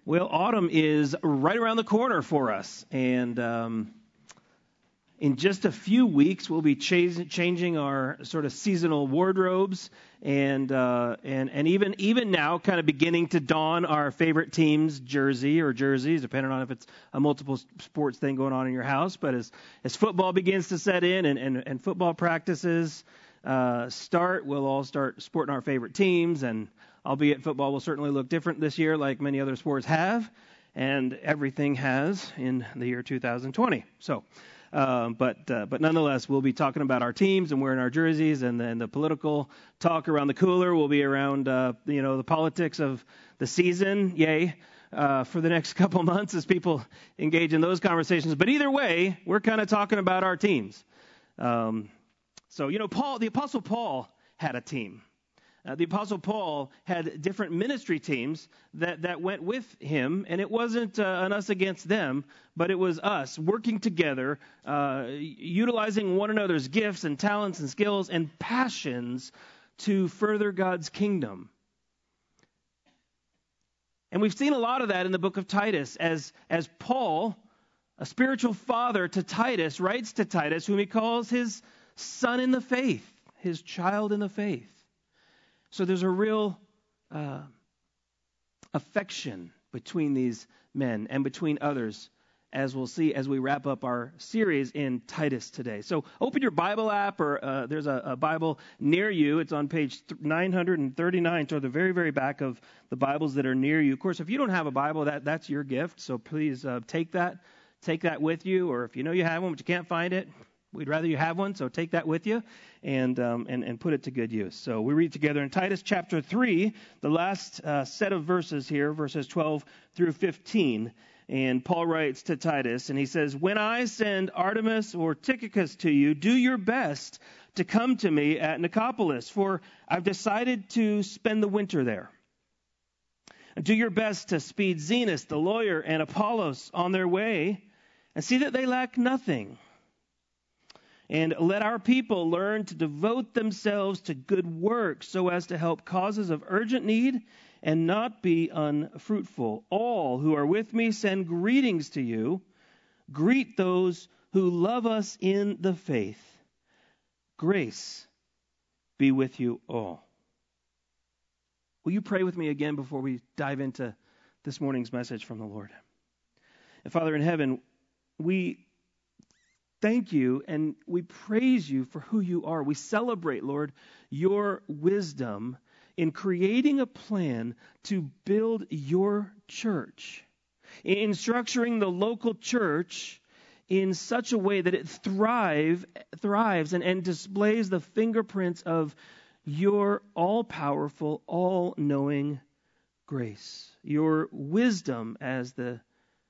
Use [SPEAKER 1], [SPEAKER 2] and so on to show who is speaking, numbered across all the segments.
[SPEAKER 1] Well, autumn is right around the corner for us, and in just a few weeks we'll be changing our sort of seasonal wardrobes, and even now, kind of beginning to don our favorite team's jersey or jerseys, depending on if it's a multiple sports thing going on in your house. But as football begins to set in and football practices start, we'll all start sporting our favorite teams, and albeit football will certainly look different this year, like many other sports have, and everything has in the year 2020. So, but nonetheless, we'll be talking about our teams and wearing our jerseys, and then the political talk around the cooler will be around, the politics of the season. Yay. For the next couple months as people engage in those conversations. But either way, we're kind of talking about our teams. The Apostle Paul had a team. The Apostle Paul had different ministry teams that went with him, and it wasn't an us against them, but it was us working together, utilizing one another's gifts and talents and skills and passions to further God's kingdom. And we've seen a lot of that in the book of Titus, as Paul, a spiritual father to Titus, writes to Titus, whom he calls his son in the faith, his child in the faith. So there's a real affection between these men and between others, as we'll see as we wrap up our series in Titus today. So open your Bible app, or there's a Bible near you. It's on page 939, toward the very, very back of the Bibles that are near you. Of course, if you don't have a Bible, that's your gift. So please take that with you. Or if you know you have one but you can't find it, we'd rather you have one, so take that with you and put it to good use. So we read together in Titus chapter 3, the last set of verses here, verses 12 through 15. And Paul writes to Titus, and he says, "When I send Artemas or Tychicus to you, do your best to come to me at Nicopolis, for I've decided to spend the winter there. Do your best to speed Zenas, the lawyer, and Apollos on their way, and see that they lack nothing. And let our people learn to devote themselves to good works so as to help causes of urgent need and not be unfruitful. All who are with me send greetings to you. Greet those who love us in the faith. Grace be with you all." Will you pray with me again before we dive into this morning's message from the Lord? And Father in heaven, we thank you and we praise you for who you are. We celebrate, Lord, your wisdom in creating a plan to build your church, in structuring the local church in such a way that it thrives and displays the fingerprints of your all-powerful, all-knowing grace, your wisdom as the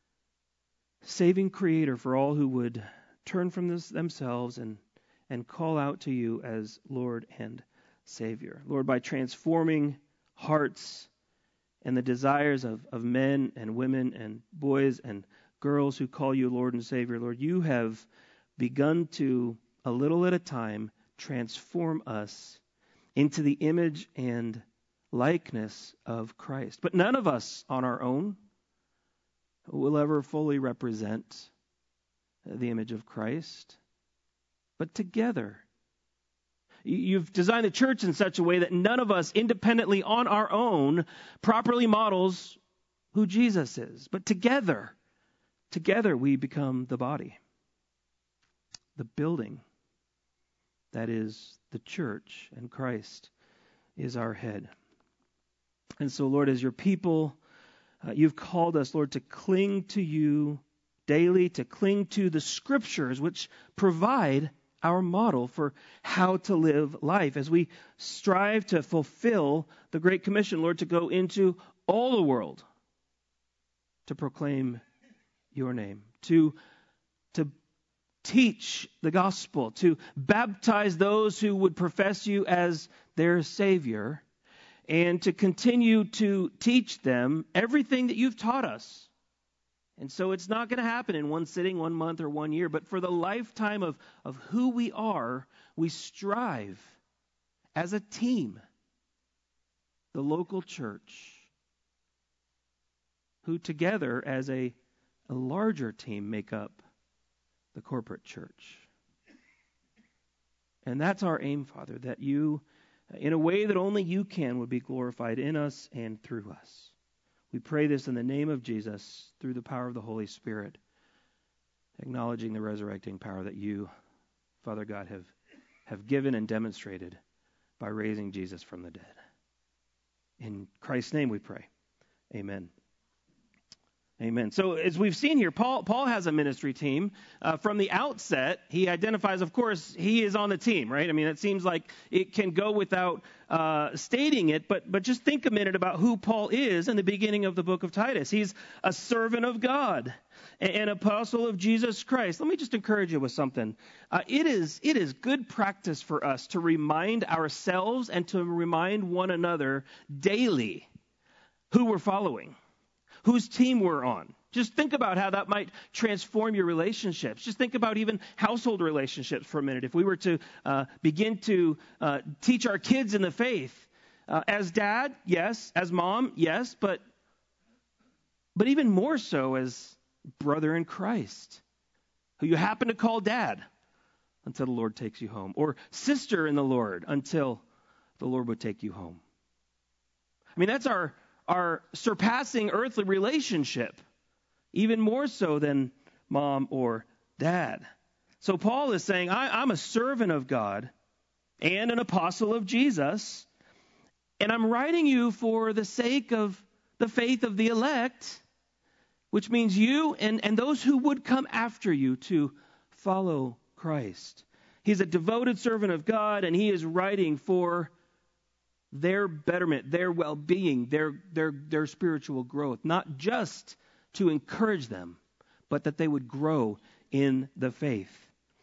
[SPEAKER 1] saving creator for all who would turn from themselves and call out to you as Lord and Savior. Lord, by transforming hearts and the desires of men and women and boys and girls who call you Lord and Savior, Lord, you have begun to, a little at a time, transform us into the image and likeness of Christ. But none of us on our own will ever fully represent the image of Christ, but together. You've designed the church in such a way that none of us independently on our own properly models who Jesus is. But together we become the body, the building that is the church, and Christ is our head. And so, Lord, as your people, you've called us, Lord, to cling to you daily, to cling to the Scriptures, which provide our model for how to live life as we strive to fulfill the Great Commission, Lord, to go into all the world to proclaim your name, to teach the gospel, to baptize those who would profess you as their Savior, and to continue to teach them everything that you've taught us. And so it's not going to happen in one sitting, 1 month, or 1 year, but for the lifetime of who we are, we strive as a team, the local church, who together as a larger team make up the corporate church. And that's our aim, Father, that you, in a way that only you can, would be glorified in us and through us. We pray this in the name of Jesus, through the power of the Holy Spirit, acknowledging the resurrecting power that you, Father God, have given and demonstrated by raising Jesus from the dead. In Christ's name we pray. Amen. Amen. So as we've seen here, Paul has a ministry team. From the outset, he identifies, of course, he is on the team, right? I mean, it seems like it can go without stating it, but just think a minute about who Paul is in the beginning of the book of Titus. He's a servant of God, an apostle of Jesus Christ. Let me just encourage you with something. It is good practice for us to remind ourselves and to remind one another daily who we're following, whose team we're on. Just think about how that might transform your relationships. Just think about even household relationships for a minute. If we were to begin to teach our kids in the faith, as dad, yes, as mom, yes, but even more so as brother in Christ, who you happen to call dad until the Lord takes you home, or sister in the Lord until the Lord would take you home. I mean, that's our surpassing earthly relationship, even more so than mom or dad. So Paul is saying, I'm a servant of God and an apostle of Jesus, and I'm writing you for the sake of the faith of the elect, which means you and those who would come after you to follow Christ. He's a devoted servant of God, and he is writing for their betterment, their well-being, their spiritual growth, not just to encourage them, but that they would grow in the faith.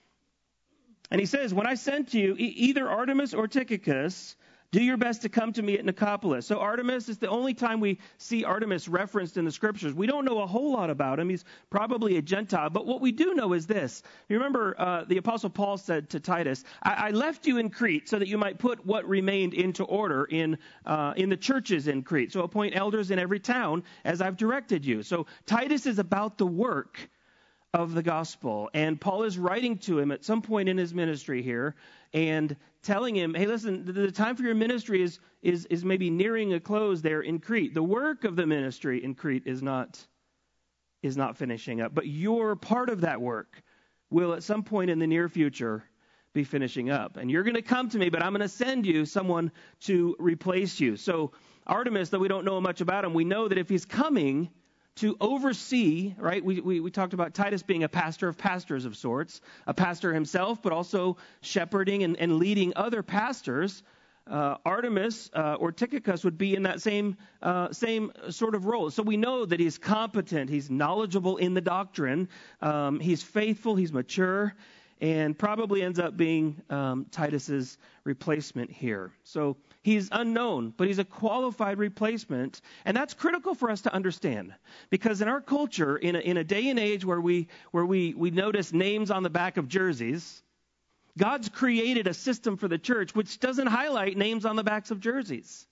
[SPEAKER 1] And he says, when I sent you, either Artemas or Tychicus, do your best to come to me at Nicopolis. So Artemas is the only time we see Artemas referenced in the scriptures. We don't know a whole lot about him. He's probably a Gentile. But what we do know is this. You remember the Apostle Paul said to Titus, I left you in Crete so that you might put what remained into order in the churches in Crete. So appoint elders in every town as I've directed you. So Titus is about the work of the gospel. And Paul is writing to him at some point in his ministry here and telling him, hey, listen, the time for your ministry is maybe nearing a close there in Crete. The work of the ministry in Crete is not finishing up. But your part of that work will at some point in the near future be finishing up. And you're going to come to me, but I'm going to send you someone to replace you. So Artemas, though we don't know much about him, we know that if he's coming to oversee, right? We talked about Titus being a pastor of pastors of sorts, a pastor himself, but also shepherding and leading other pastors. Artemas or Tychicus would be in that same sort of role. So we know that he's competent, he's knowledgeable in the doctrine, he's faithful, he's mature, and probably ends up being Titus's replacement here. So he's unknown, but he's a qualified replacement, and that's critical for us to understand, because in our culture, in a day and age where we notice names on the back of jerseys, God's created a system for the church which doesn't highlight names on the backs of jerseys.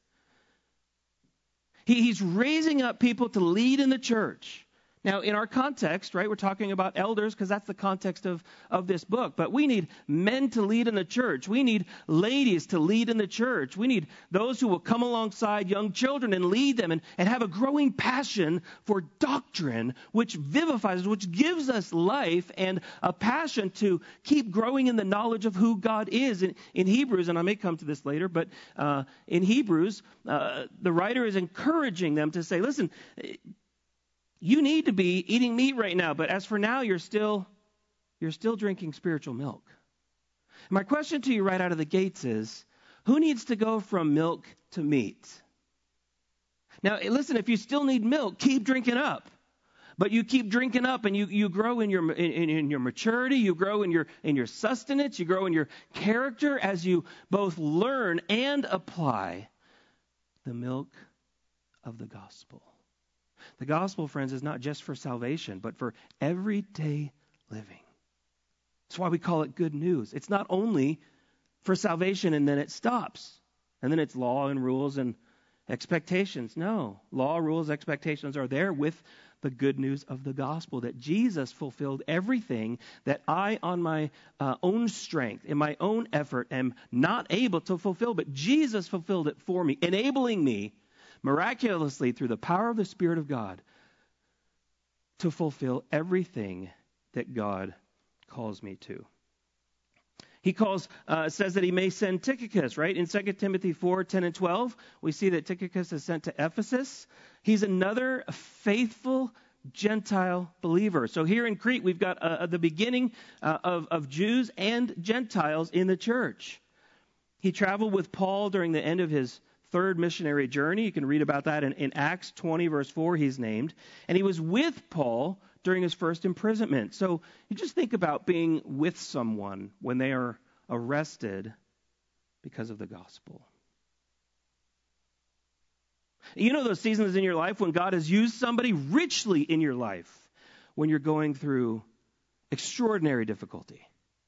[SPEAKER 1] He's raising up people to lead in the church. Now, in our context, right, we're talking about elders because that's the context of this book. But we need men to lead in the church. We need ladies to lead in the church. We need those who will come alongside young children and lead them and have a growing passion for doctrine, which vivifies, which gives us life and a passion to keep growing in the knowledge of who God is. In Hebrews, and I may come to this later, but in Hebrews, the writer is encouraging them to say, listen, you need to be eating meat right now, but as for now, you're still drinking spiritual milk. My question to you right out of the gates is, who needs to go from milk to meat? Now, listen, if you still need milk, keep drinking up. But you keep drinking up, and you grow in your maturity, you grow in your sustenance, you grow in your character as you both learn and apply the milk of the gospel. The gospel, friends, is not just for salvation, but for everyday living. That's why we call it good news. It's not only for salvation and then it stops. And then it's law and rules and expectations. No. Law, rules, expectations are there with the good news of the gospel, that Jesus fulfilled everything that I, on my own strength, in my own effort, am not able to fulfill. But Jesus fulfilled it for me, enabling me miraculously through the power of the Spirit of God to fulfill everything that God calls me to. He says that he may send Tychicus, right? In 2 Timothy 4:10 and 12, we see that Tychicus is sent to Ephesus. He's another faithful Gentile believer. So here in Crete, we've got the beginning of Jews and Gentiles in the church. He traveled with Paul during the end of his third missionary journey. You can read about that in Acts 20, verse 4, he's named. And he was with Paul during his first imprisonment. So you just think about being with someone when they are arrested because of the gospel. You know those seasons in your life when God has used somebody richly in your life, when you're going through extraordinary difficulty.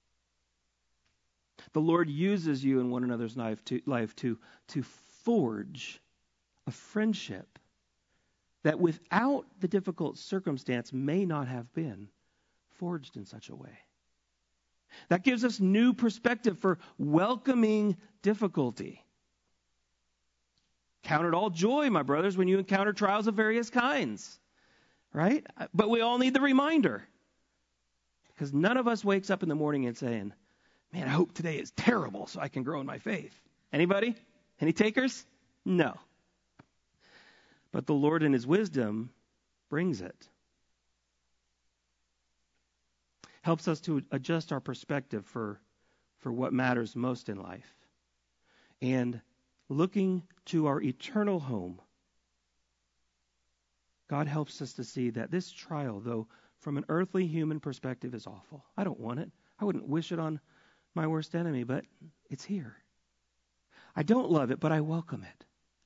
[SPEAKER 1] The Lord uses you in one another's life to forge a friendship that without the difficult circumstance may not have been forged in such a way. That gives us new perspective for welcoming difficulty. Count it all joy, my brothers, when you encounter trials of various kinds, right? But we all need the reminder, because none of us wakes up in the morning and saying, man, I hope today is terrible so I can grow in my faith. Anybody? Any takers? No. But the Lord in his wisdom brings it. Helps us to adjust our perspective for what matters most in life. And looking to our eternal home, God helps us to see that this trial, though from an earthly human perspective, is awful. I don't want it. I wouldn't wish it on my worst enemy, but it's here. I don't love it, but I welcome it.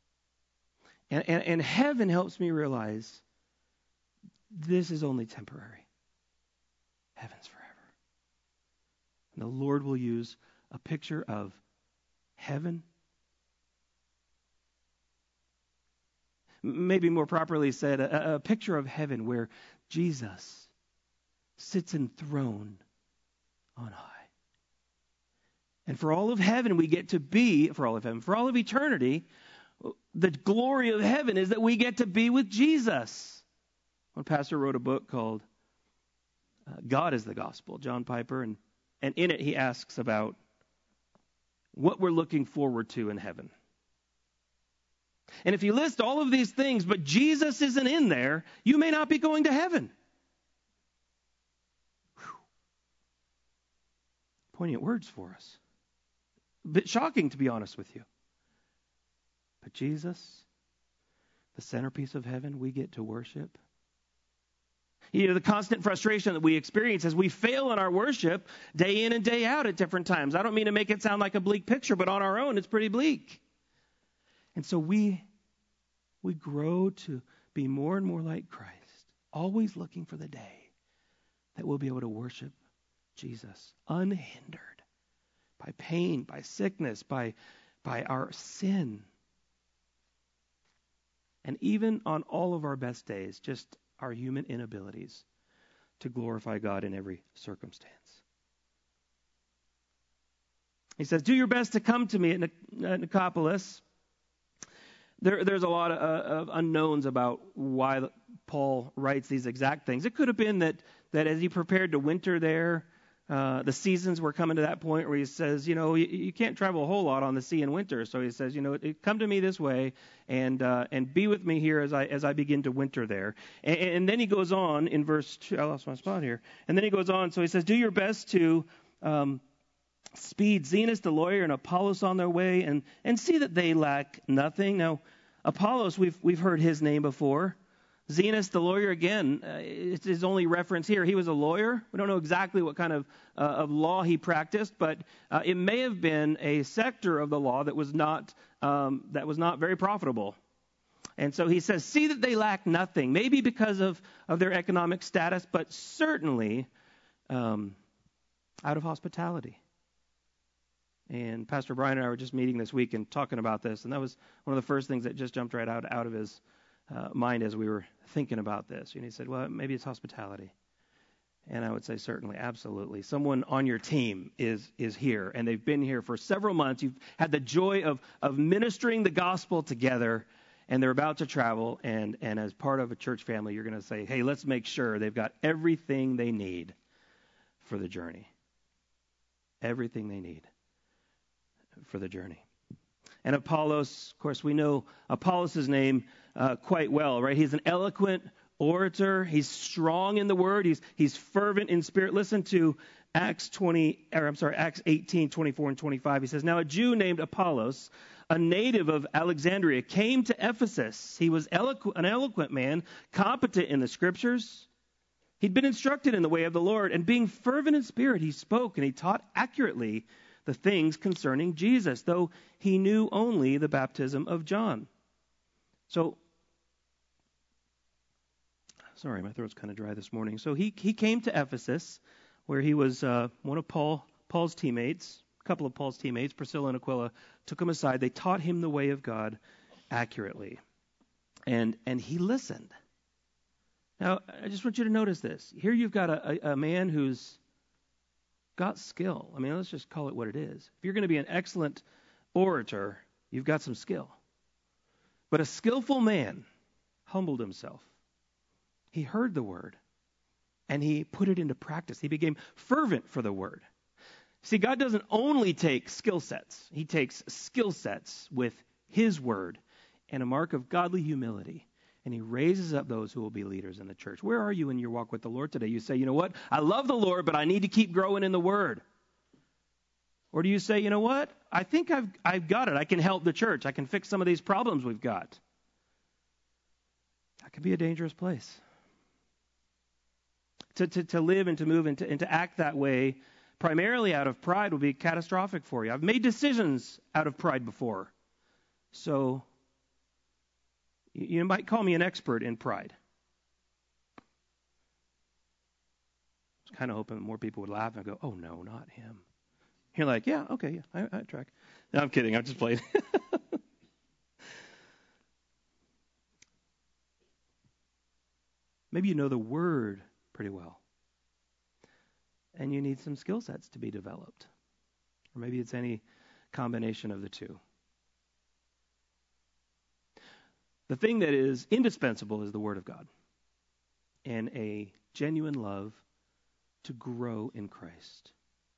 [SPEAKER 1] And heaven helps me realize this is only temporary. Heaven's forever. And the Lord will use a picture of heaven, maybe more properly said, a picture of heaven where Jesus sits enthroned on high. And for all of heaven, we get to be, for all of eternity, the glory of heaven is that we get to be with Jesus. One pastor wrote a book called God is the Gospel, John Piper, and in it he asks about what we're looking forward to in heaven. And if you list all of these things, but Jesus isn't in there, you may not be going to heaven. Whew. Poignant words for us. A bit shocking, to be honest with you. But Jesus, the centerpiece of heaven, we get to worship. You know, the constant frustration that we experience as we fail in our worship day in and day out at different times. I don't mean to make it sound like a bleak picture, but on our own, it's pretty bleak. And so we grow to be more and more like Christ, always looking for the day that we'll be able to worship Jesus unhindered by pain, by sickness, by our sin. And even on all of our best days, just our human inabilities to glorify God in every circumstance. He says, do your best to come to me at Nicopolis. There's a lot of unknowns about why Paul writes these exact things. It could have been that as he prepared to winter there, the seasons were coming to that point where he says, you can't travel a whole lot on the sea in winter. So he says, come to me this way and be with me here as I begin to winter there. And then he goes on in verse 2. I lost my spot here. And then he goes on. So he says, do your best to speed Zenas the lawyer and Apollos on their way and see that they lack nothing. Now, Apollos, we've heard his name before. Zenas the lawyer, again, it's his only reference here. He was a lawyer. We don't know exactly what kind of law he practiced, but it may have been a sector of the law that was not very profitable. And so he says, see that they lack nothing, maybe because of their economic status, but certainly out of hospitality. And Pastor Brian and I were just meeting this week and talking about this, and that was one of the first things that just jumped right out of his mind as we were thinking about this. And he said, well, maybe it's hospitality. And I would say certainly, absolutely. Someone on your team is here, and they've been here for several months. You've had the joy of ministering the gospel together, and they're about to travel. And as part of a church family, you're going to say, hey, let's make sure they've got everything they need for the journey. Everything they need for the journey. And Apollos, of course, we know Apollos' name quite well, right? He's an eloquent orator. He's strong in the word. He's fervent in spirit. Listen to Acts 18, 24 and 25. He says, now a Jew named Apollos, a native of Alexandria, came to Ephesus. He was an eloquent man, competent in the scriptures. He'd been instructed in the way of the Lord, and being fervent in spirit, he spoke and he taught accurately the things concerning Jesus, though he knew only the baptism of John. So, sorry, my throat's kind of dry this morning. So he came to Ephesus, where he was one of Paul's teammates. A couple of Paul's teammates, Priscilla and Aquila, took him aside. They taught him the way of God accurately, and he listened. Now, I just want you to notice this. Here you've got a man who's got skill. I mean, let's just call it what it is. If you're going to be an excellent orator, you've got some skill. But a skillful man humbled himself. He heard the word, and he put it into practice. He became fervent for the word. See, God doesn't only take skill sets. He takes skill sets with his word and a mark of godly humility. And he raises up those who will be leaders in the church. Where are you in your walk with the Lord today? You say, you know what? I love the Lord, but I need to keep growing in the Word. Or do you say, you know what? I think I've got it. I can help the church. I can fix some of these problems we've got. That could be a dangerous place. To live and to move and to act that way, primarily out of pride, will be catastrophic for you. I've made decisions out of pride before. So you might call me an expert in pride. I was kind of hoping more people would laugh and go, oh, no, not him. You're like, yeah, okay, yeah, I track. No, I'm kidding. I'm just playing. Maybe you know the word pretty well, and you need some skill sets to be developed. Or maybe it's any combination of the two. The thing that is indispensable is the Word of God and a genuine love to grow in Christ,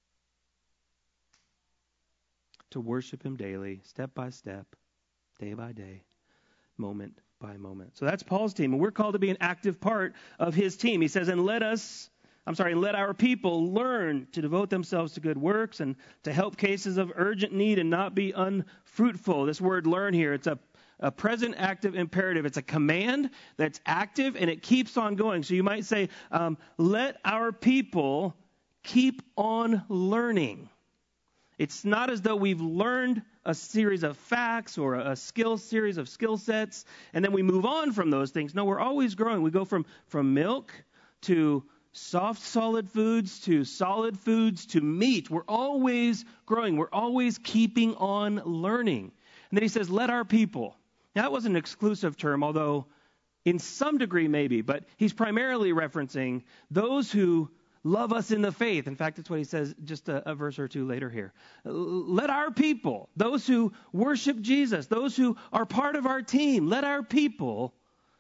[SPEAKER 1] to worship Him daily, step by step, day by day, moment by moment. So that's Paul's team, and we're called to be an active part of his team. He says, and let our people learn to devote themselves to good works and to help cases of urgent need and not be unfruitful. This word learn here, it's a present active imperative. It's a command that's active and it keeps on going. So you might say, let our people keep on learning. It's not as though we've learned a series of facts or a series of skill sets and then we move on from those things. No, we're always growing. We go from milk to soft, solid foods to solid foods to meat. We're always growing. We're always keeping on learning. And then he says, let our people. Now, that wasn't an exclusive term, although in some degree maybe, but he's primarily referencing those who love us in the faith. In fact, that's what he says just a verse or two later here. Let our people, those who worship Jesus, those who are part of our team, let our people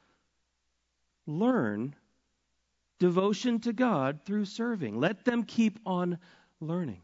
[SPEAKER 1] learn devotion to God through serving. Let them keep on learning.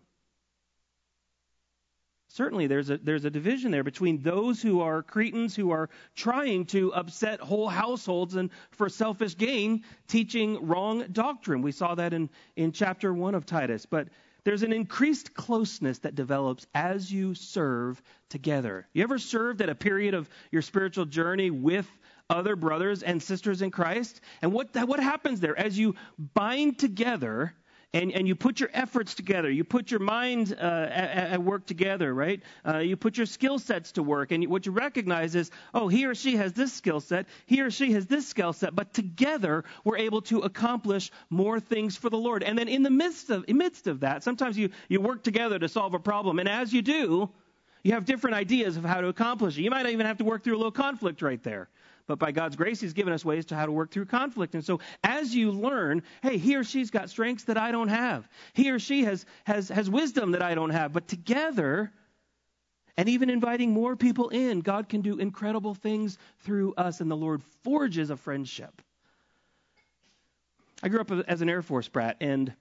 [SPEAKER 1] Certainly, there's a division there between those who are Cretans who are trying to upset whole households and for selfish gain, teaching wrong doctrine. We saw that in chapter 1 of Titus. But there's an increased closeness that develops as you serve together. You ever served at a period of your spiritual journey with other brothers and sisters in Christ? And what happens there? As you bind together and you put your efforts together. You put your mind at work together, right? You put your skill sets to work. And what you recognize is, oh, he or she has this skill set. He or she has this skill set. But together, we're able to accomplish more things for the Lord. And then in the midst of that, sometimes you work together to solve a problem. And as you do, you have different ideas of how to accomplish it. You might even have to work through a little conflict right there. But by God's grace, he's given us ways to how to work through conflict. And so as you learn, hey, he or she's got strengths that I don't have. He or she has wisdom that I don't have. But together, and even inviting more people in, God can do incredible things through us. And the Lord forges a friendship. I grew up as an Air Force brat. And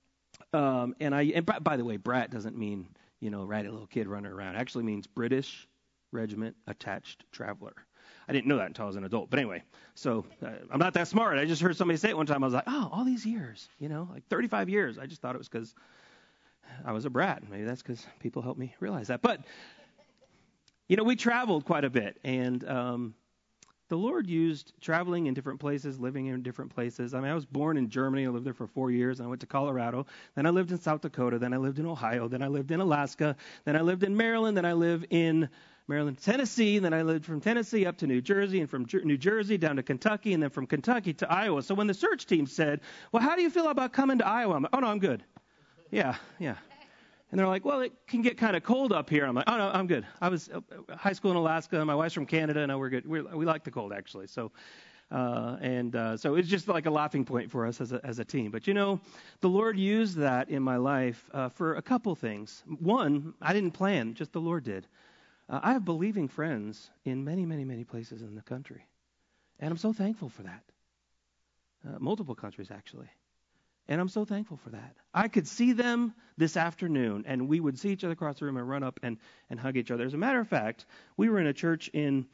[SPEAKER 1] by the way, brat doesn't mean, ratty little kid running around. It actually means British Regiment Attached Traveler. I didn't know that until I was an adult. But anyway, so I'm not that smart. I just heard somebody say it one time. I was like, oh, all these years, like 35 years. I just thought it was because I was a brat. Maybe that's because people helped me realize that. But, we traveled quite a bit. And the Lord used traveling in different places, living in different places. I mean, I was born in Germany. I lived there for 4 years. And I went to Colorado. Then I lived in South Dakota. Then I lived in Ohio. Then I lived in Alaska. Then I lived in Maryland. Then I live in Maryland, Tennessee, and then I lived from Tennessee up to New Jersey, and from New Jersey down to Kentucky, and then from Kentucky to Iowa. So when the search team said, well, how do you feel about coming to Iowa? I'm like, oh, no, I'm good. Yeah. And they're like, well, it can get kind of cold up here. I'm like, oh, no, I'm good. I was high school in Alaska. My wife's from Canada. No, we're good. We like the cold, actually. So it's just like a laughing point for us as a team. But, the Lord used that in my life for a couple things. One, I didn't plan, just the Lord did. I have believing friends in many, many, many places in the country. And I'm so thankful for that. Multiple countries, actually. And I'm so thankful for that. I could see them this afternoon, and we would see each other across the room and run up and hug each other. As a matter of fact, we were in a church in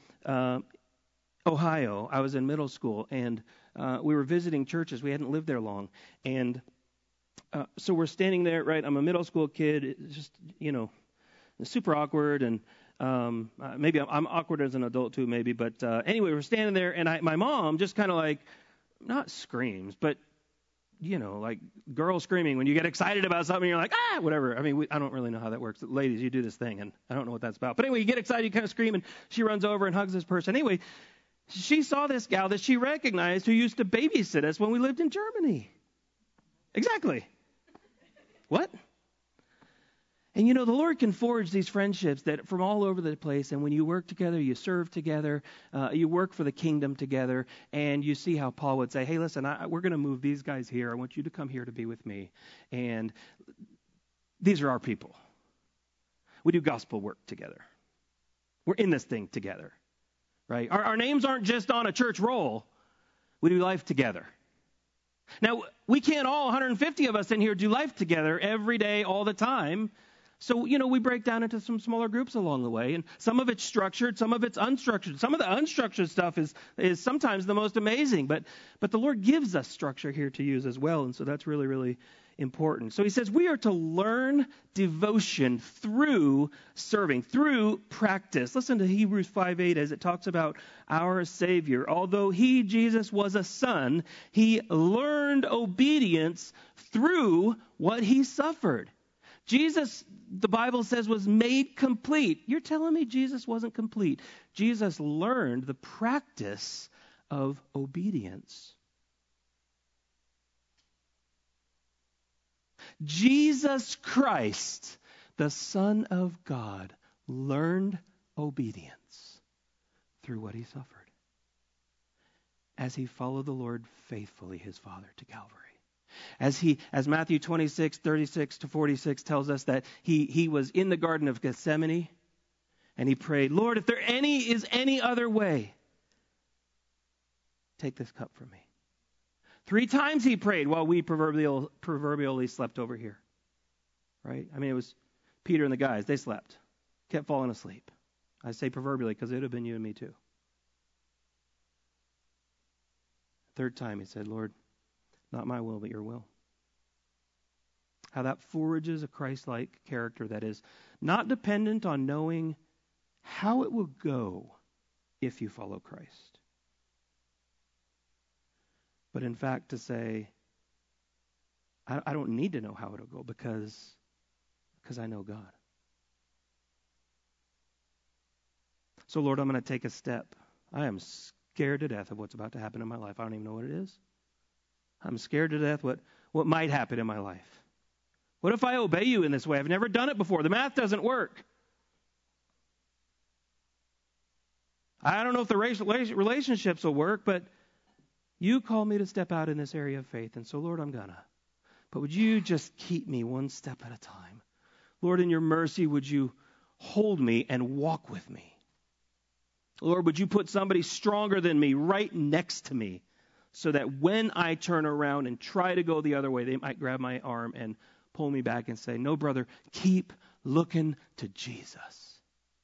[SPEAKER 1] Ohio. I was in middle school, and we were visiting churches. We hadn't lived there long. And so we're standing there, right? I'm a middle school kid. It's just, super awkward, and maybe I'm awkward as an adult too, maybe. But anyway, we're standing there, and my mom just kind of like, not screams, but, like girls screaming when you get excited about something, you're like, whatever. I mean, I don't really know how that works. Ladies, you do this thing, and I don't know what that's about. But anyway, you get excited, you kind of scream, and she runs over and hugs this person. Anyway, she saw this gal that she recognized who used to babysit us when we lived in Germany. Exactly. What? And the Lord can forge these friendships that from all over the place. And when you work together, you serve together, you work for the kingdom together, and you see how Paul would say, hey, listen, we're going to move these guys here. I want you to come here to be with me. And these are our people. We do gospel work together. We're in this thing together, right? Our names aren't just on a church roll. We do life together. Now, we can't all 150 of us in here do life together every day, all the time. So, we break down into some smaller groups along the way, and some of it's structured, some of it's unstructured. Some of the unstructured stuff is sometimes the most amazing, but the Lord gives us structure here to use as well, and so that's really, really important. So he says we are to learn devotion through serving, through practice. Listen to Hebrews 5:8 as it talks about our Savior. Although he, Jesus, was a son, he learned obedience through what he suffered. Jesus, the Bible says, was made complete. You're telling me Jesus wasn't complete. Jesus learned the practice of obedience. Jesus Christ, the Son of God, learned obedience through what he suffered as he followed the Lord faithfully, his Father, to Calvary. As Matthew 26:36-46 tells us that he was in the Garden of Gethsemane and he prayed, Lord, if there is any other way, take this cup from me. 3 times he prayed while we proverbially slept over here. Right? I mean, it was Peter and the guys. They slept. Kept falling asleep. I say proverbially because it would have been you and me too. 3rd time he said, Lord, not my will, but your will. How that forges a Christ-like character that is not dependent on knowing how it will go if you follow Christ. But in fact to say, I don't need to know how it'll go because I know God. So, Lord, I'm going to take a step. I am scared to death of what's about to happen in my life. I don't even know what it is. I'm scared to death what might happen in my life. What if I obey you in this way? I've never done it before. The math doesn't work. I don't know if the relationships will work, but you call me to step out in this area of faith, and so, Lord, I'm gonna. But would you just keep me one step at a time? Lord, in your mercy, would you hold me and walk with me? Lord, would you put somebody stronger than me right next to me so that when I turn around and try to go the other way, they might grab my arm and pull me back and say, no, brother, keep looking to Jesus.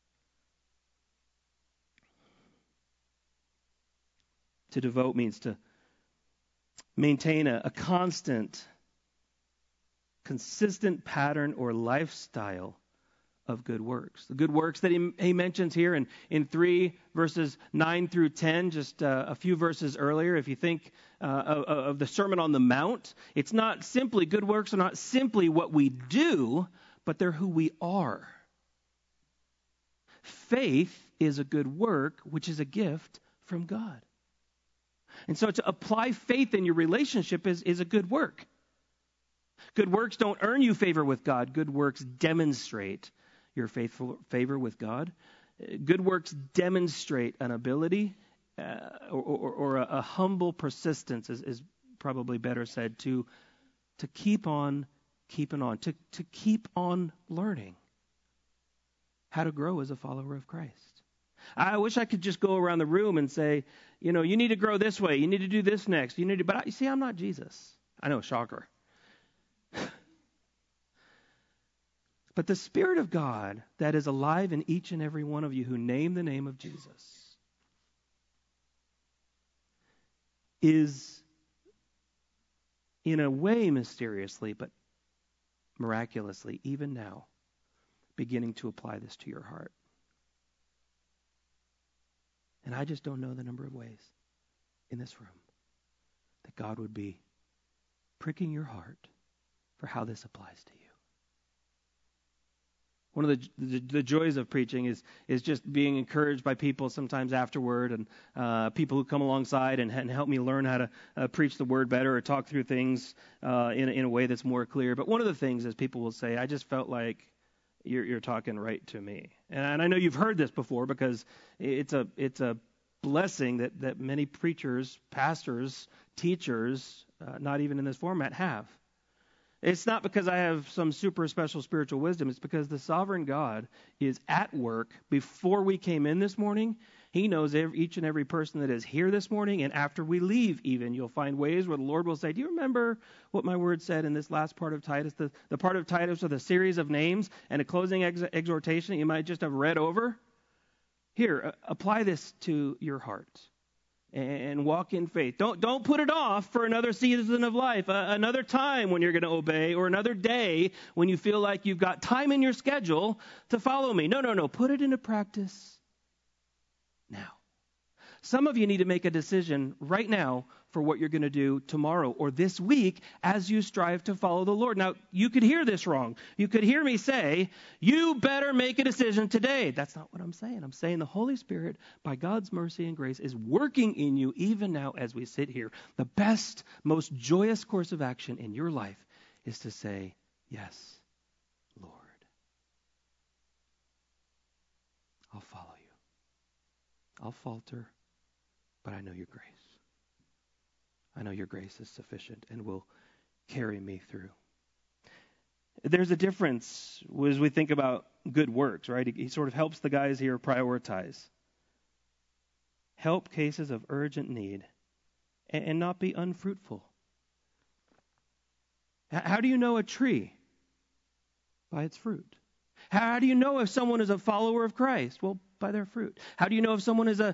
[SPEAKER 1] To devote means to maintain a constant, consistent pattern or lifestyle of good works. The good works that he mentions here in 3 verses 9 through 10, just a few verses earlier. If you think of the Sermon on the Mount, it's not simply, good works are not simply what we do, but they're who we are. Faith is a good work, which is a gift from God. And so to apply faith in your relationship is a good work. Good works don't earn you favor with God. Good works demonstrate your favor with God. Good works demonstrate an ability or a humble persistence, is probably better said, to keep on keeping on, to keep on learning how to grow as a follower of Christ. I wish I could just go around the room and say, you need to grow this way, you need to do this next, but you see, I'm not Jesus. I know, shocker. But the Spirit of God that is alive in each and every one of you who name the name of Jesus is, in a way, mysteriously, but miraculously, even now, beginning to apply this to your heart. And I just don't know the number of ways in this room that God would be pricking your heart for how this applies to you. One of the joys of preaching is just being encouraged by people sometimes afterward, and people who come alongside and help me learn how to preach the word better or talk through things in a way that's more clear. But one of the things is people will say, I just felt like you're talking right to me. And I know you've heard this before because it's a blessing that many preachers, pastors, teachers, not even in this format, have. It's not because I have some super special spiritual wisdom. It's because the sovereign God is at work before we came in this morning. He knows each and every person that is here this morning. And after we leave even, you'll find ways where the Lord will say, do you remember what my word said in this last part of Titus? The part of Titus with a series of names and a closing exhortation that you might just have read over. Here, apply this to your heart. And walk in faith. Don't put it off for another season of life, another time when you're going to obey, or another day when you feel like you've got time in your schedule to follow me. No. Put it into practice now. Some of you need to make a decision right now for what you're going to do tomorrow or this week as you strive to follow the Lord. Now, you could hear this wrong. You could hear me say, you better make a decision today. That's not what I'm saying. I'm saying the Holy Spirit, by God's mercy and grace, is working in you even now as we sit here. The best, most joyous course of action in your life is to say, yes, Lord. I'll follow you. I'll falter, but I know your grace. I know your grace is sufficient and will carry me through. There's a difference as we think about good works, right? He sort of helps the guys here prioritize. Help cases of urgent need and not be unfruitful. How do you know a tree? By its fruit. How do you know if someone is a follower of Christ? Well, by their fruit. How do you know if someone is a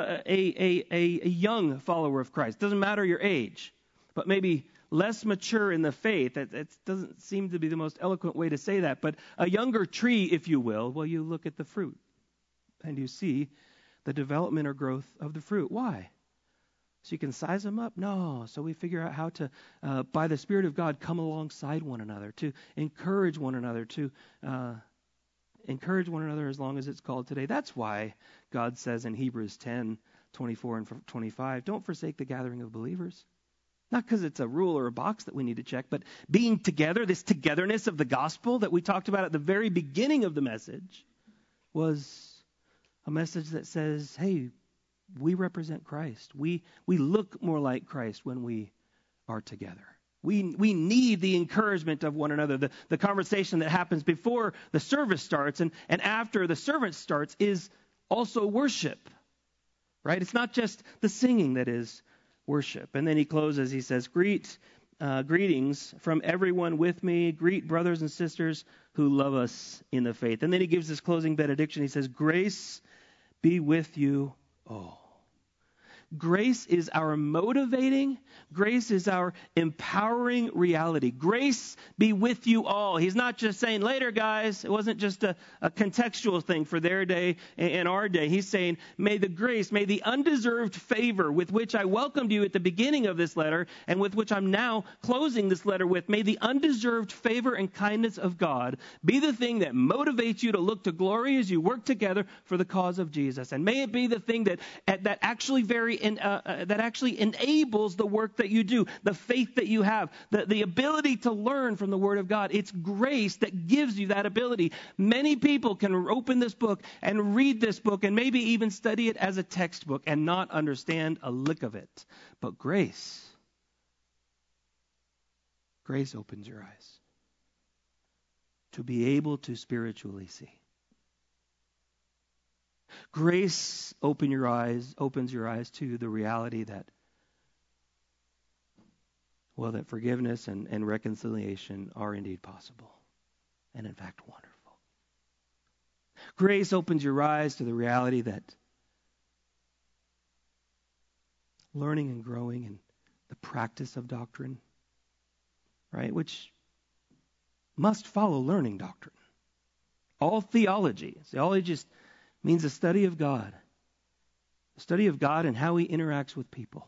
[SPEAKER 1] young follower of Christ? Doesn't matter your age, but maybe less mature in the faith. That doesn't seem to be the most eloquent way to say that, but a younger tree, if you will, well, you look at the fruit and you see the development or growth of the fruit. Why? so you can size them up? No. So we figure out how to, by the Spirit of God, come alongside one another, to encourage one another, as long as it's called today. That's why God says in Hebrews 10:24 and 25, don't forsake the gathering of believers. Not because it's a rule or a box that we need to check, but being together, this togetherness of the gospel that we talked about at the very beginning of the message, was a message that says, hey, we represent Christ. We look more like Christ when we are together. We need the encouragement of one another. The conversation that happens before the service starts and after the service starts is also worship, right? It's not just the singing that is worship. And then he closes, he says, greetings from everyone with me. Greet brothers and sisters who love us in the faith. And then he gives this closing benediction. He says, grace be with you all. Grace is our motivating, grace is our empowering reality. Grace be with you all. He's not just saying, later, guys. It wasn't just a contextual thing for their day and our day. He's saying, may the grace, may the undeserved favor with which I welcomed you at the beginning of this letter and with which I'm now closing this letter with, may the undeserved favor and kindness of God be the thing that motivates you to look to glory as you work together for the cause of Jesus. And may it be the thing that actually that actually enables the work that you do, the faith that you have, the ability to learn from the Word of God. It's grace that gives you that ability. Many people can open this book and read this book and maybe even study it as a textbook and not understand a lick of it. But grace opens your eyes to be able to spiritually see. Grace opens your eyes to the reality that forgiveness and reconciliation are indeed possible, and in fact wonderful. Grace opens your eyes to the reality that learning and growing in the practice of doctrine, right, which must follow learning doctrine. All theology just means a study of God. A study of God and how he interacts with people.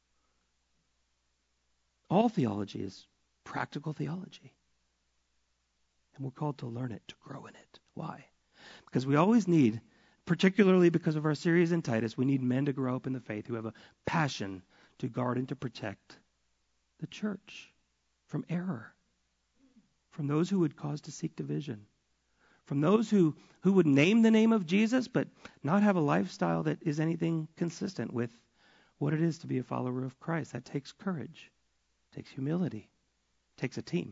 [SPEAKER 1] All theology is practical theology. And we're called to learn it, to grow in it. Why? Because we always need, particularly because of our series in Titus, we need men to grow up in the faith who have a passion to guard and to protect the church from error, from those who would cause to seek division, from those who would name the name of Jesus but not have a lifestyle that is anything consistent with what it is to be a follower of Christ. That takes courage, takes humility, takes a team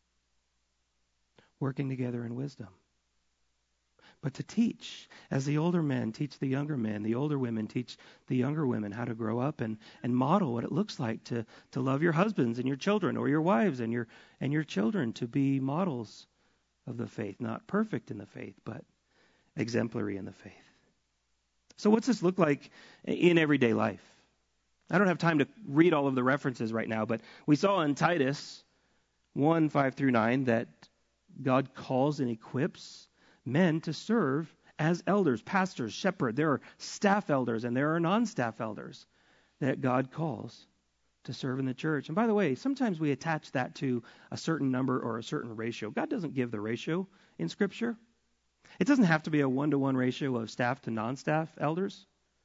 [SPEAKER 1] working together in wisdom. But to teach, as the older men teach the younger men, the older women teach the younger women how to grow up and model what it looks like to love your husbands and your children, or your wives and your children, to be models of the faith, not perfect in the faith, but exemplary in the faith. So what's this look like in everyday life? I don't have time to read all of the references right now, but we saw in Titus 1:5-9 that God calls and equips men to serve as elders, pastors, shepherd. There are staff elders and there are non-staff elders that God calls to serve in the church. And by the way, sometimes we attach that to a certain number or a certain ratio. God doesn't give the ratio in Scripture. It doesn't have to be a 1-to-1 ratio of staff to non-staff elders.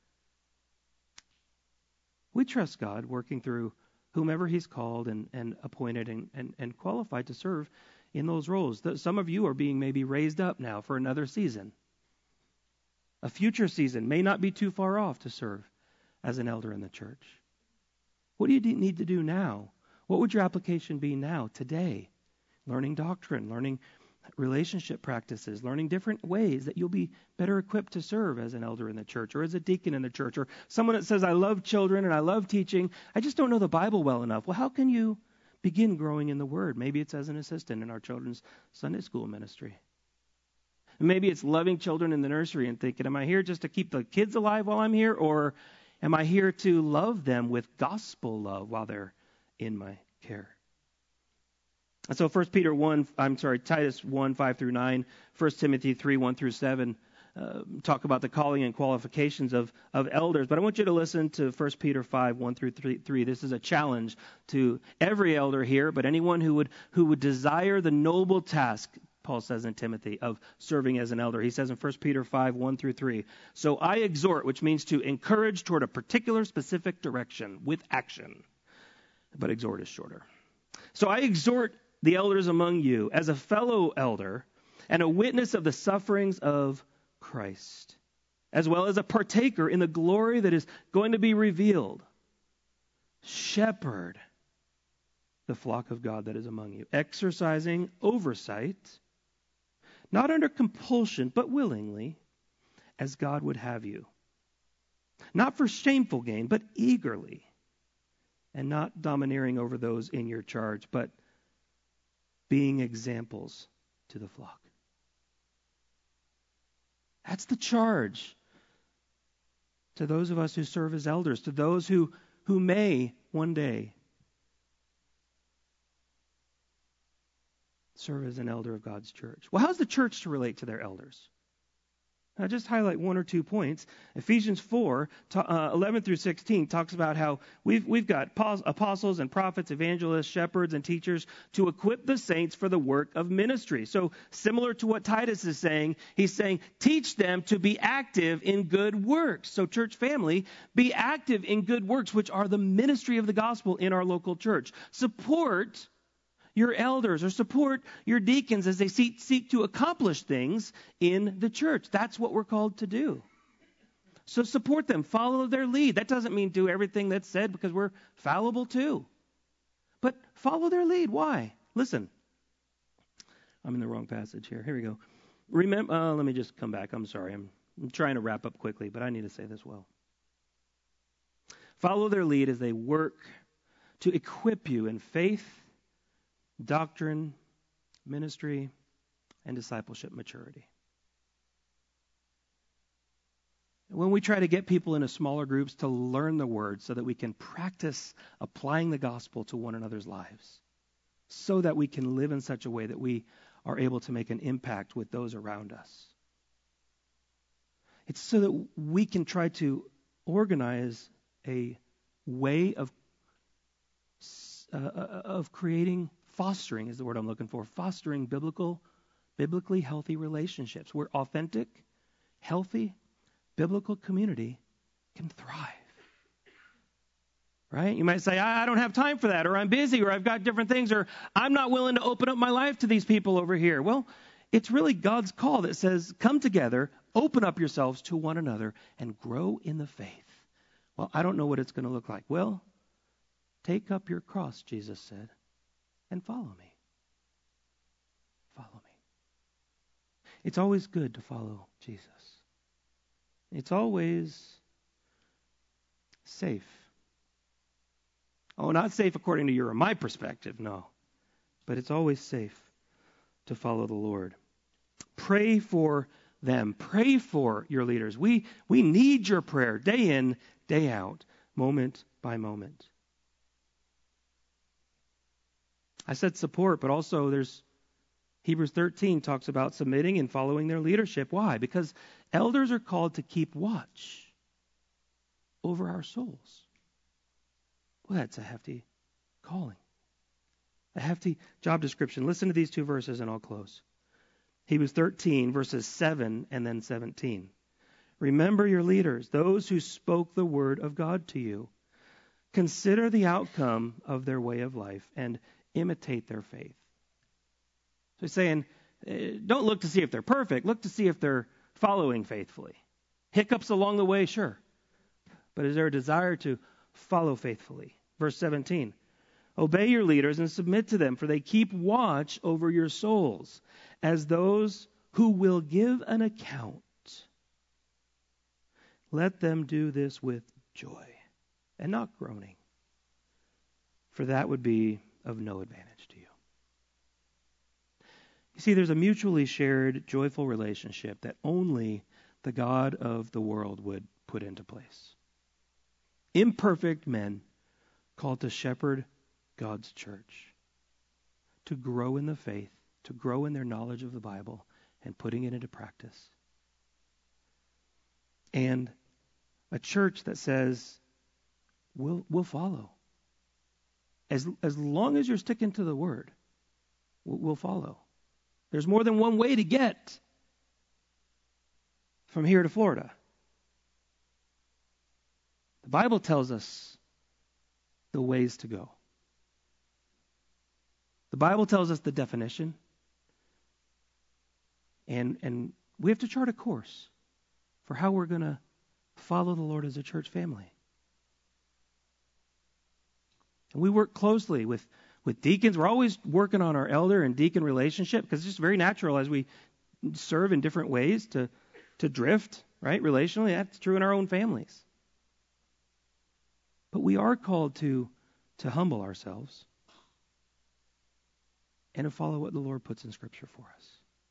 [SPEAKER 1] We trust God working through whomever he's called and appointed and qualified to serve in those roles. Some of you are being maybe raised up now for another season. A future season may not be too far off to serve as an elder in the church. What do you need to do now? What would your application be now, today? Learning doctrine, learning relationship practices, learning different ways that you'll be better equipped to serve as an elder in the church or as a deacon in the church, or someone that says, I love children and I love teaching, I just don't know the Bible well enough. Well, how can you begin growing in the Word? Maybe it's as an assistant in our children's Sunday school ministry. And maybe it's loving children in the nursery and thinking, am I here just to keep the kids alive while I'm here, or am I here to love them with gospel love while they're in my care? And so Titus 1:5-9, 1 Timothy 3:1-7, talk about the calling and qualifications of elders. But I want you to listen to 1 Peter 5, 1 through 3. This is a challenge to every elder here, but anyone who would desire the noble task, Paul says in Timothy, of serving as an elder. He says in 1 Peter 5, 1 through 3, so I exhort, which means to encourage toward a particular specific direction with action. But exhort is shorter. So I exhort the elders among you as a fellow elder and a witness of the sufferings of Christ, as well as a partaker in the glory that is going to be revealed. Shepherd the flock of God that is among you, exercising oversight, not under compulsion, but willingly, as God would have you. Not for shameful gain, but eagerly, and not domineering over those in your charge, but being examples to the flock. That's the charge to those of us who serve as elders, to those who may one day serve as an elder of God's church. Well, how's the church to relate to their elders? I'll just highlight one or 2 points. Ephesians 4, 11 through 16 talks about how we've got apostles and prophets, evangelists, shepherds, and teachers to equip the saints for the work of ministry. So similar to what Titus is saying, he's saying, teach them to be active in good works. So church family, be active in good works, which are the ministry of the gospel in our local church. Support your elders or support your deacons as they seek to accomplish things in the church. That's what we're called to do. So support them. Follow their lead. That doesn't mean do everything that's said because we're fallible too. But follow their lead. Why? Listen. I'm in the wrong passage here. Here we go. Remember. Let me just come back. I'm sorry. I'm trying to wrap up quickly, but I need to say this well. Follow their lead as they work to equip you in faith, doctrine, ministry, and discipleship maturity. When we try to get people into smaller groups to learn the word so that we can practice applying the gospel to one another's lives, so that we can live in such a way that we are able to make an impact with those around us. It's so that we can try to organize a way of fostering is the word I'm looking for. Fostering biblically healthy relationships where authentic, healthy, biblical community can thrive. Right? You might say, I don't have time for that, or I'm busy, or I've got different things, or I'm not willing to open up my life to these people over here. Well, it's really God's call that says, come together, open up yourselves to one another, and grow in the faith. Well, I don't know what it's going to look like. Well, take up your cross, Jesus said, and follow me. Follow me. It's always good to follow Jesus. It's always safe. Oh, not safe according to your or my perspective, no. But it's always safe to follow the Lord. Pray for them. Pray for your leaders. We need your prayer day in, day out, moment by moment. I said support, but also there's Hebrews 13 talks about submitting and following their leadership. Why? Because elders are called to keep watch over our souls. Well, that's a hefty calling. A hefty job description. Listen to these 2 verses and I'll close. Hebrews 13, verses 7 and then 17. Remember your leaders, those who spoke the word of God to you. Consider the outcome of their way of life and imitate their faith. So he's saying, don't look to see if they're perfect. Look to see if they're following faithfully. Hiccups along the way, sure. But is there a desire to follow faithfully? Verse 17. Obey your leaders and submit to them, for they keep watch over your souls as those who will give an account. Let them do this with joy and not groaning, for that would be of no advantage to you. You see, there's a mutually shared, joyful relationship that only the God of the world would put into place. Imperfect men called to shepherd God's church, to grow in the faith, to grow in their knowledge of the Bible, and putting it into practice. and a church that says, we'll follow. As long as you're sticking to the word, we'll follow. There's more than one way to get from here to Florida. The Bible tells us the ways to go. The Bible tells us the definition. And we have to chart a course for how we're going to follow the Lord as a church family. And we work closely with deacons. We're always working on our elder and deacon relationship because it's just very natural as we serve in different ways to drift, right? Relationally, that's true in our own families. But we are called to humble ourselves and to follow what the Lord puts in Scripture for us.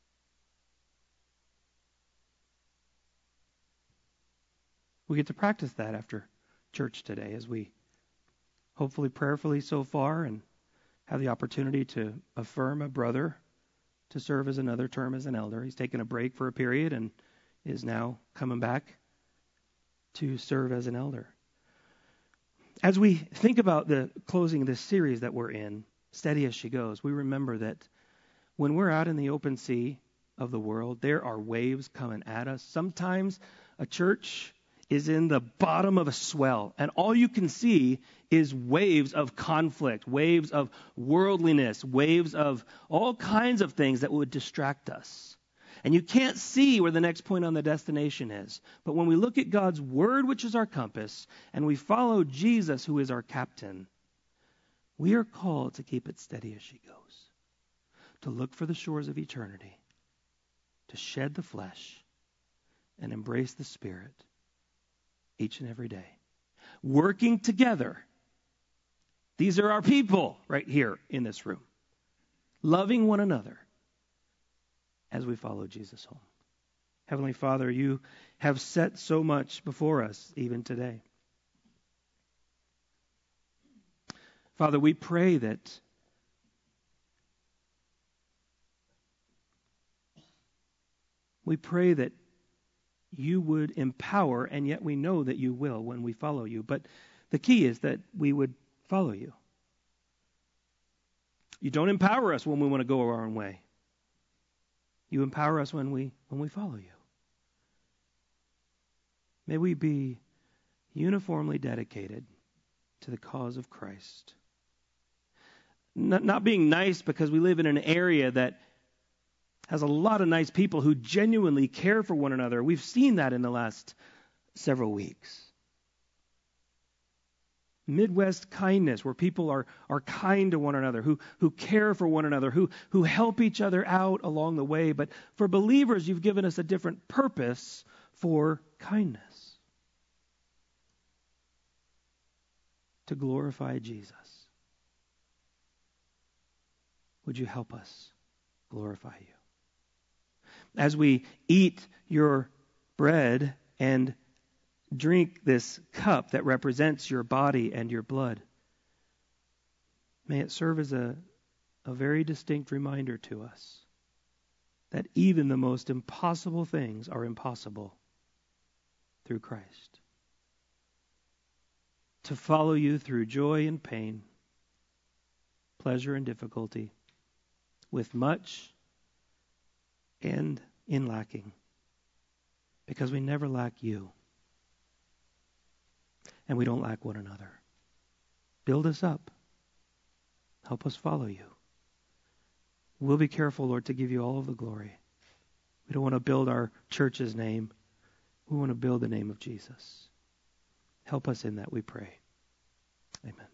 [SPEAKER 1] We get to practice that after church today as we hopefully prayerfully so far and have the opportunity to affirm a brother to serve as another term as an elder. He's taken a break for a period and is now coming back to serve as an elder. As we think about the closing of this series that we're in, Steady as She Goes, we remember that when we're out in the open sea of the world, there are waves coming at us. Sometimes a church is in the bottom of a swell, and all you can see is waves of conflict, waves of worldliness, waves of all kinds of things that would distract us. And you can't see where the next point on the destination is. But when we look at God's Word, which is our compass, and we follow Jesus, who is our captain, we are called to keep it steady as she goes, to look for the shores of eternity, to shed the flesh, and embrace the Spirit each and every day. Working together. These are our people right here in this room. Loving one another as we follow Jesus home. Heavenly Father, you have set so much before us even today. Father, we pray that you would empower, and yet we know that you will when we follow you. But the key is that we would follow you. You don't empower us when we want to go our own way. You empower us when we follow you. May we be uniformly dedicated to the cause of Christ. Not being nice because we live in an area that has a lot of nice people who genuinely care for one another. We've seen that in the last several weeks. Midwest kindness, where people are kind to one another, who care for one another, who help each other out along the way. But for believers, you've given us a different purpose for kindness. To glorify Jesus. Would you help us glorify you? As we eat your bread and drink this cup that represents your body and your blood, may it serve as a very distinct reminder to us that even the most impossible things are impossible through Christ. To follow you through joy and pain, pleasure and difficulty, with much and in lacking, because we never lack you. And we don't lack one another. Build us up. Help us follow you. We'll be careful, Lord, to give you all of the glory. We don't want to build our church's name. We want to build the name of Jesus. Help us in that, we pray. Amen.